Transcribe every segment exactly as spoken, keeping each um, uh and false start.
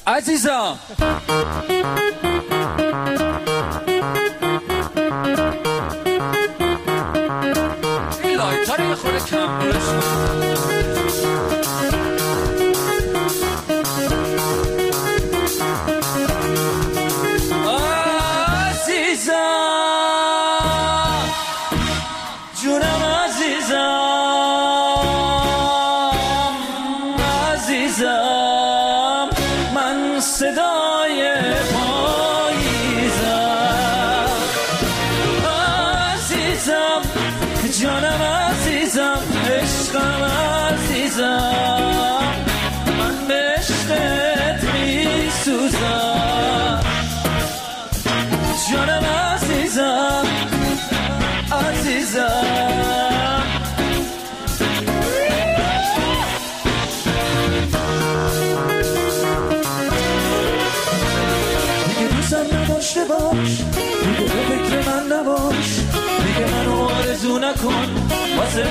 عزیزم این لایتر یه خود کم من صدای پاییزم عزیزم جانم عزیزم عشقم عزیزم من به عشقت می سوزم جانم عزیزم عزیزم نداشته باش دیگه به فکر من نباش دیگه منو آرزو نکن واسه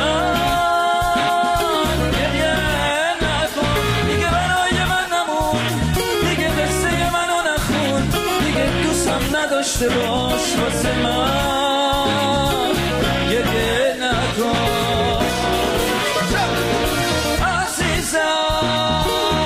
من گریه نکن دیگه برای من نمون دیگه قصه منو نخون دیگه دوستم نداشته باش واسه من گریه نکن عزیزم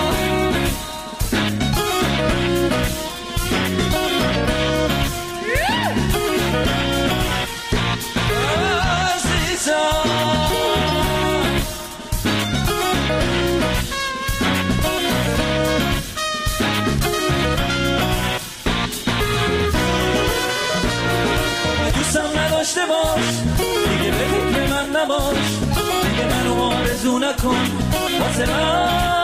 نداشته باش دیگه به فکر من نباش دیگه منو آرزو نکن واسه من